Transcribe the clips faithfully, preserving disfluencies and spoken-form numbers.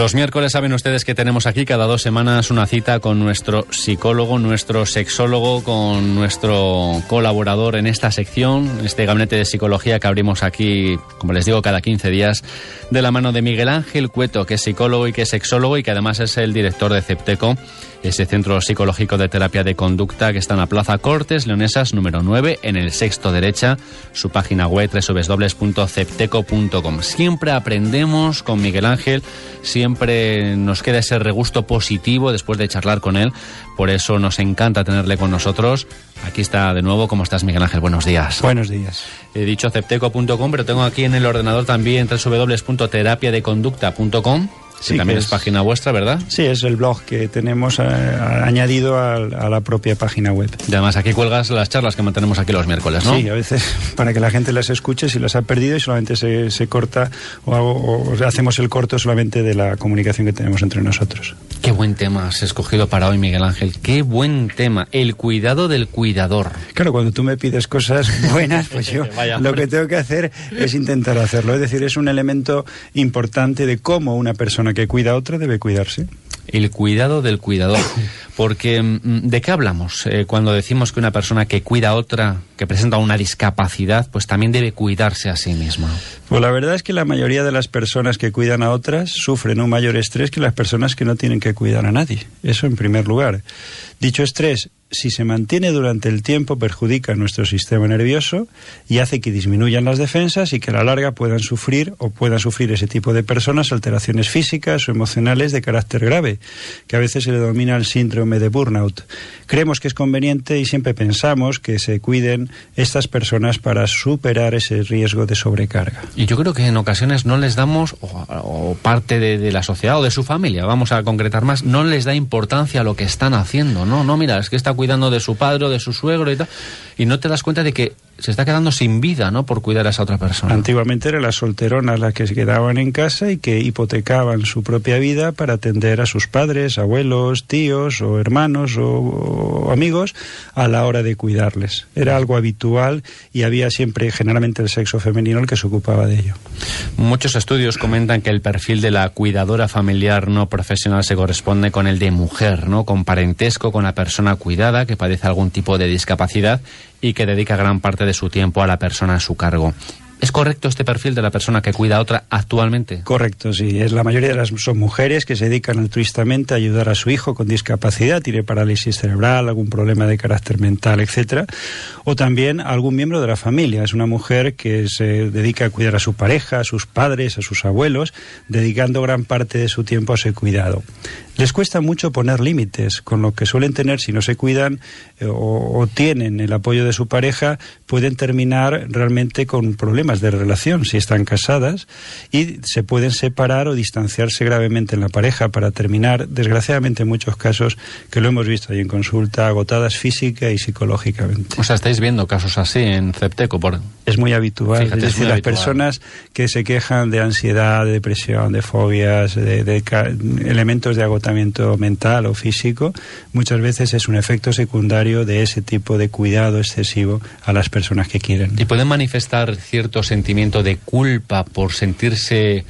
Los miércoles saben ustedes que tenemos aquí cada dos semanas una cita con nuestro psicólogo, nuestro sexólogo, con nuestro colaborador en esta sección, este gabinete de psicología que abrimos aquí, como les digo, cada quince días, de la mano de Miguel Ángel Cueto, que es psicólogo y que es sexólogo y que además es el director de Cepteco, ese centro psicológico de terapia de conducta que está en la Plaza Cortes Leonesas número nueve, en el sexto derecha, su página web doble u doble u doble u punto cepteco punto com. Siempre aprendemos con Miguel Ángel, siempre nos queda ese regusto positivo después de charlar con él, por eso nos encanta tenerle con nosotros. Aquí está de nuevo. ¿Cómo estás, Miguel Ángel? Buenos días. Buenos días. He dicho cepteco punto com, pero tengo aquí en el ordenador también doble u doble u doble u punto terapia de conducta punto com. Sí, que también es, es página vuestra, ¿verdad? Sí, es el blog que tenemos eh, añadido a, a la propia página web. Y además aquí cuelgas las charlas que mantenemos aquí los miércoles, ¿no? Sí, a veces para que la gente las escuche si las ha perdido y solamente se, se corta o, o, o hacemos el corto solamente de la comunicación que tenemos entre nosotros. Qué buen tema has escogido para hoy, Miguel Ángel. Qué buen tema. El cuidado del cuidador. Claro, cuando tú me pides cosas buenas, pues yo lo que tengo que hacer es intentar hacerlo. Es decir, es un elemento importante de cómo una persona que cuida a otra debe cuidarse. El cuidado del cuidador. Porque, ¿de qué hablamos eh, cuando decimos que una persona que cuida a otra, que presenta una discapacidad, pues también debe cuidarse a sí misma? Pues la verdad es que la mayoría de las personas que cuidan a otras sufren un mayor estrés que las personas que no tienen que cuidar a nadie. Eso en primer lugar. Dicho estrés, si se mantiene durante el tiempo, perjudica nuestro sistema nervioso y hace que disminuyan las defensas y que a la larga puedan sufrir o puedan sufrir ese tipo de personas alteraciones físicas o emocionales de carácter grave, que a veces se le denomina el síndrome de burnout. Creemos que es conveniente y siempre pensamos que se cuiden estas personas para superar ese riesgo de sobrecarga. Y yo creo que en ocasiones no les damos, o, o parte de, de la sociedad o de su familia, vamos a concretar más, no les da importancia a lo que están haciendo. No, no, mira, es que está cuidando de su padre o de su suegro y tal, y no te das cuenta de que se está quedando sin vida, ¿no?, por cuidar a esa otra persona. Antiguamente eran las solteronas las que se quedaban en casa y que hipotecaban su propia vida para atender a sus padres, abuelos, tíos o hermanos o, o amigos a la hora de cuidarles. Era algo habitual y había siempre, generalmente, el sexo femenino el que se ocupaba de ello. Muchos estudios comentan que el perfil de la cuidadora familiar no profesional se corresponde con el de mujer, ¿no?, con parentesco con la persona cuidada que padece algún tipo de discapacidad y que dedica gran parte de su tiempo a la persona a su cargo. ¿Es correcto este perfil de la persona que cuida a otra actualmente? Correcto, sí. Es la mayoría de las son mujeres que se dedican altruistamente a ayudar a su hijo con discapacidad, tiene parálisis cerebral, algún problema de carácter mental, etcétera, o también a algún miembro de la familia. Es una mujer que se dedica a cuidar a su pareja, a sus padres, a sus abuelos, dedicando gran parte de su tiempo a ese cuidado. Les cuesta mucho poner límites, con lo que suelen tener, si no se cuidan eh, o, o tienen el apoyo de su pareja, pueden terminar realmente con problemas de relación si están casadas y se pueden separar o distanciarse gravemente en la pareja para terminar, desgraciadamente en muchos casos, que lo hemos visto ahí en consulta, agotadas física y psicológicamente. O sea, estáis viendo casos así en Cepteco. Por... Es muy habitual. Fíjate, es decir, es muy las habitual. Personas que se quejan de ansiedad, de depresión, de fobias, de, de ca- elementos de agotamiento mental o físico, muchas veces es un efecto secundario de ese tipo de cuidado excesivo a las personas que quieren. ¿Y pueden manifestar cierto sentimiento de culpa por sentirse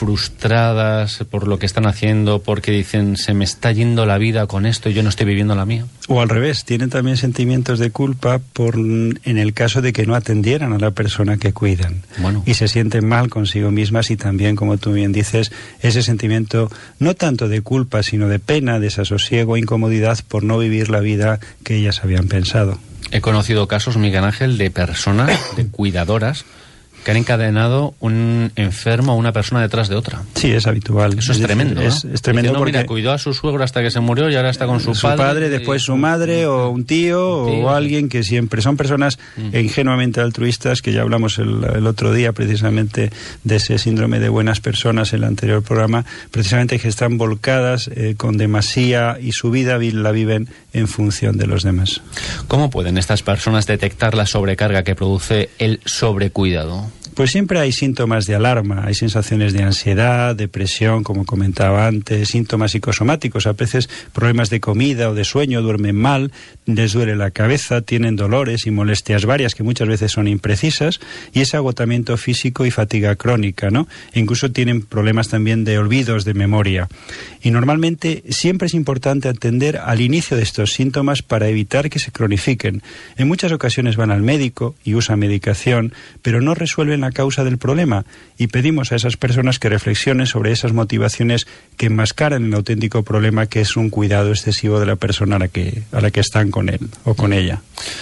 frustradas por lo que están haciendo, porque dicen, se me está yendo la vida con esto y yo no estoy viviendo la mía? O al revés, tienen también sentimientos de culpa por en el caso de que no atendieran a la persona que cuidan. Bueno. Y se sienten mal consigo mismas y también, como tú bien dices, ese sentimiento no tanto de culpa, sino de pena, desasosiego, incomodidad por no vivir la vida que ellas habían pensado. He conocido casos, Miguel Ángel, de personas, de cuidadoras, que han encadenado un enfermo a una persona detrás de otra. Sí, es habitual. Eso es, es tremendo, decir, ¿no? Es, es tremendo. Dice, no, porque mira, cuidó a su suegro hasta que se murió y ahora está con su, su padre. Su padre, después y... su madre, o un tío, un tío, o alguien que siempre... Son personas mm. ingenuamente altruistas, que ya hablamos el, el otro día precisamente de ese síndrome de buenas personas en el anterior programa, precisamente que están volcadas eh, con demasía y su vida la viven en función de los demás. ¿Cómo pueden estas personas detectar la sobrecarga que produce el sobrecuidado? Pues siempre hay síntomas de alarma, hay sensaciones de ansiedad, depresión, como comentaba antes, síntomas psicosomáticos, a veces problemas de comida o de sueño, duermen mal, les duele la cabeza, tienen dolores y molestias varias que muchas veces son imprecisas, y ese agotamiento físico y fatiga crónica, ¿no? E incluso tienen problemas también de olvidos, de memoria. Y normalmente siempre es importante atender al inicio de estos síntomas para evitar que se cronifiquen. En muchas ocasiones van al médico y usan medicación, pero no resuelven la causa del problema, y pedimos a esas personas que reflexionen sobre esas motivaciones que enmascaran el auténtico problema, que es un cuidado excesivo de la persona a la que, a la que están con él o con ella.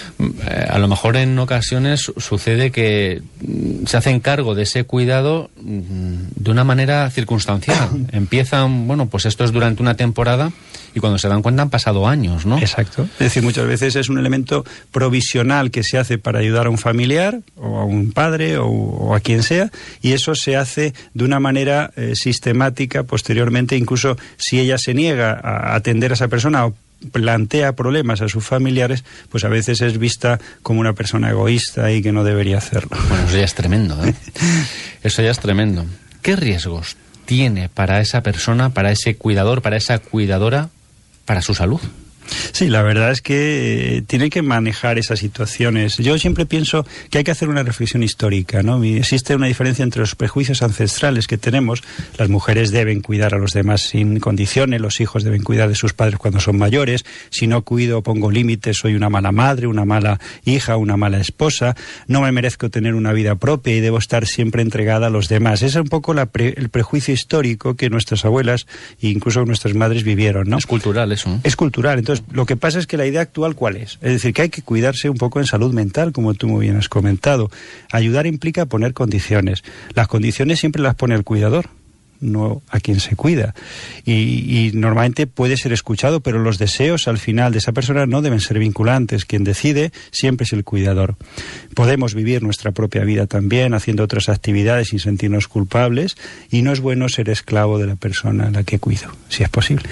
A lo mejor en ocasiones sucede que se hacen cargo de ese cuidado de una manera circunstancial. Empiezan, bueno, pues esto es durante una temporada, y cuando se dan cuenta han pasado años, ¿no? Exacto. Es decir, muchas veces es un elemento provisional que se hace para ayudar a un familiar o a un padre o, o a quien sea, y eso se hace de una manera eh, sistemática posteriormente, incluso si ella se niega a atender a esa persona o plantea problemas a sus familiares, pues a veces es vista como una persona egoísta y que no debería hacerlo. Bueno, eso ya es tremendo, ¿eh? Eso ya es tremendo. ¿Qué riesgos tiene para esa persona, para ese cuidador, para esa cuidadora, para su salud? Sí, la verdad es que eh, tiene que manejar esas situaciones. Yo siempre pienso que hay que hacer una reflexión histórica, ¿no? Y existe una diferencia entre los prejuicios ancestrales que tenemos. Las mujeres deben cuidar a los demás sin condiciones, los hijos deben cuidar de sus padres cuando son mayores. Si no cuido, pongo límites, soy una mala madre, una mala hija, una mala esposa. No me merezco tener una vida propia y debo estar siempre entregada a los demás. Ese es un poco la pre- el prejuicio histórico que nuestras abuelas e incluso nuestras madres vivieron, ¿no? Es cultural eso, ¿no? Es cultural. Entonces, lo que pasa es que la idea actual, ¿cuál es? Es decir, que hay que cuidarse un poco en salud mental, como tú muy bien has comentado. Ayudar implica poner condiciones. Las condiciones siempre las pone el cuidador, no a quien se cuida. Y, y normalmente puede ser escuchado, pero los deseos al final de esa persona no deben ser vinculantes. Quien decide siempre es el cuidador. Podemos vivir nuestra propia vida también, haciendo otras actividades sin sentirnos culpables, y no es bueno ser esclavo de la persona a la que cuido, si es posible.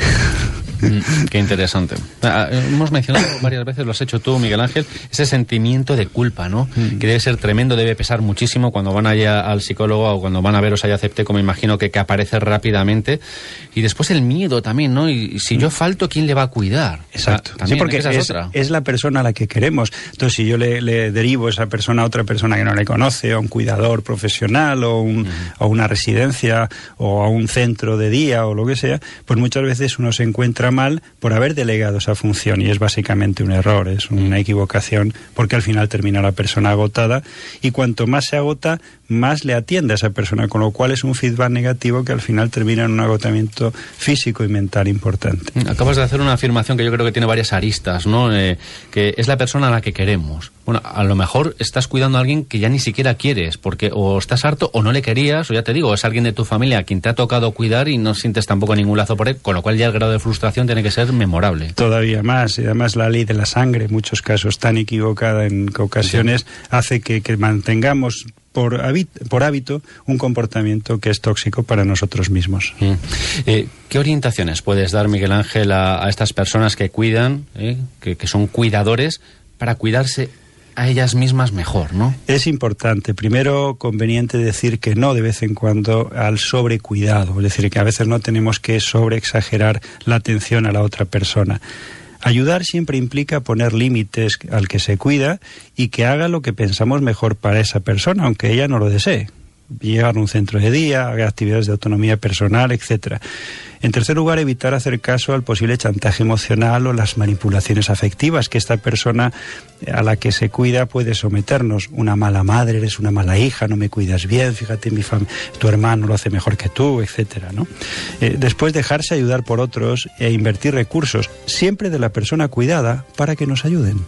Mm, qué interesante. Ah, hemos mencionado varias veces, lo has hecho tú, Miguel Ángel, ese sentimiento de culpa, ¿no? Mm. Que debe ser tremendo, debe pesar muchísimo cuando van allá al psicólogo o cuando van a veros allá a Cepte, como imagino que, que aparece rápidamente. Y después el miedo también, ¿no? Y si yo falto, ¿quién le va a cuidar? Exacto. También, sí, porque esa es, es, otra. es la persona a la que queremos. Entonces, si yo le, le derivo esa persona a otra persona que no le conoce, a un cuidador profesional o un, mm. a una residencia o a un centro de día o lo que sea, pues muchas veces uno se encuentra mal por haber delegado esa función, y es básicamente un error, es una equivocación, porque al final termina la persona agotada, y cuanto más se agota, más le atiende a esa persona, con lo cual es un feedback negativo que al final termina en un agotamiento físico y mental importante. Acabas de hacer una afirmación que yo creo que tiene varias aristas, ¿no? Eh, que es la persona a la que queremos. Bueno, a lo mejor estás cuidando a alguien que ya ni siquiera quieres, porque o estás harto o no le querías, o ya te digo, es alguien de tu familia a quien te ha tocado cuidar y no sientes tampoco ningún lazo por él, con lo cual ya el grado de frustración tiene que ser memorable. Todavía más, y además la ley de la sangre, en muchos casos tan equivocada en ocasiones, sí, hace que, que mantengamos por hábito, por hábito un comportamiento que es tóxico para nosotros mismos. Mm. Eh, ¿Qué orientaciones puedes dar, Miguel Ángel, a, a estas personas que cuidan, eh, que, que son cuidadores, para cuidarse a ellas mismas mejor, ¿no? Es importante, primero, conveniente decir que no de vez en cuando al sobrecuidado, es decir, que a veces no tenemos que sobreexagerar la atención a la otra persona. Ayudar siempre implica poner límites al que se cuida y que haga lo que pensamos mejor para esa persona, aunque ella no lo desee. Llegar a un centro de día, haga actividades de autonomía personal, etcétera. En tercer lugar, evitar hacer caso al posible chantaje emocional o las manipulaciones afectivas que esta persona a la que se cuida puede someternos. Una mala madre, eres una mala hija, no me cuidas bien, fíjate, mi fam- tu hermano lo hace mejor que tú, etcétera, ¿no? Eh, después, dejarse ayudar por otros e invertir recursos, siempre de la persona cuidada, para que nos ayuden.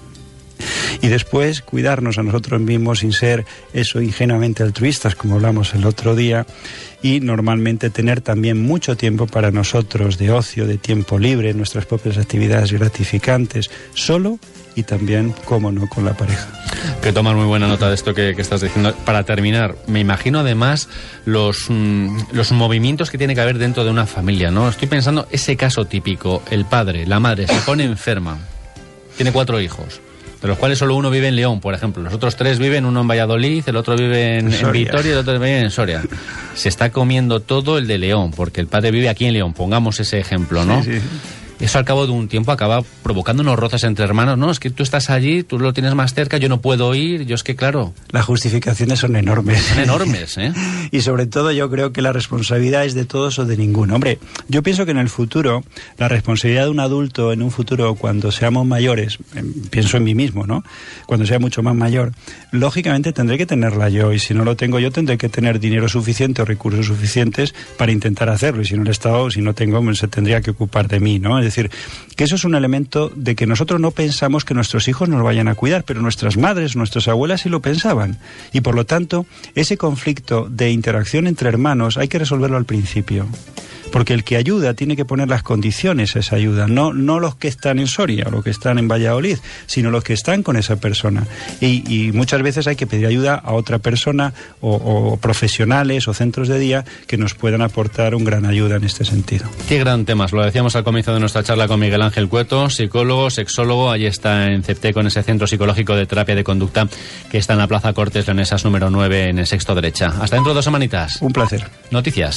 Y después cuidarnos a nosotros mismos sin ser eso ingenuamente altruistas, como hablamos el otro día, y normalmente tener también mucho tiempo para nosotros, de ocio, de tiempo libre, nuestras propias actividades gratificantes, solo y también, cómo no, con la pareja. Que tomas muy buena nota de esto que, que estás diciendo. Para terminar, me imagino además los, mm, los movimientos que tiene que haber dentro de una familia, ¿no? Estoy pensando ese caso típico, el padre, la madre se pone enferma, tiene cuatro hijos. de los cuales solo uno vive en León, por ejemplo. Los otros tres viven, uno en Valladolid, el otro vive en, en Vitoria y el otro vive en Soria. Se está comiendo todo el de León, porque el padre vive aquí en León, pongamos ese ejemplo, ¿no? Sí, sí. Eso al cabo de un tiempo acaba provocando unos roces entre hermanos. No, es que tú estás allí, tú lo tienes más cerca, yo no puedo ir, yo es que claro... Las justificaciones son enormes. Son enormes, ¿eh? Y sobre todo yo creo que la responsabilidad es de todos o de ninguno. Hombre, yo pienso que en el futuro, la responsabilidad de un adulto en un futuro, cuando seamos mayores, pienso en mí mismo, ¿no? Cuando sea mucho más mayor, lógicamente tendré que tenerla yo, y si no lo tengo yo, tendré que tener dinero suficiente o recursos suficientes para intentar hacerlo, y si no el Estado, si no tengo, se tendría que ocupar de mí, ¿no? Es decir, que eso es un elemento de que nosotros no pensamos que nuestros hijos nos vayan a cuidar, pero nuestras madres, nuestras abuelas sí lo pensaban. Y por lo tanto, ese conflicto de interacción entre hermanos hay que resolverlo al principio. Porque el que ayuda tiene que poner las condiciones a esa ayuda, no, no los que están en Soria o los que están en Valladolid, sino los que están con esa persona. Y, y muchas veces hay que pedir ayuda a otra persona o, o profesionales o centros de día que nos puedan aportar un gran ayuda en este sentido. Qué gran tema, lo decíamos al comienzo de nuestra charla con Miguel Ángel Cueto, psicólogo, sexólogo, allí está en CEPTE con ese Centro Psicológico de Terapia de Conducta que está en la Plaza Cortes Leonesas número nueve en el sexto derecha. Hasta dentro de dos semanitas. Un placer. Noticias.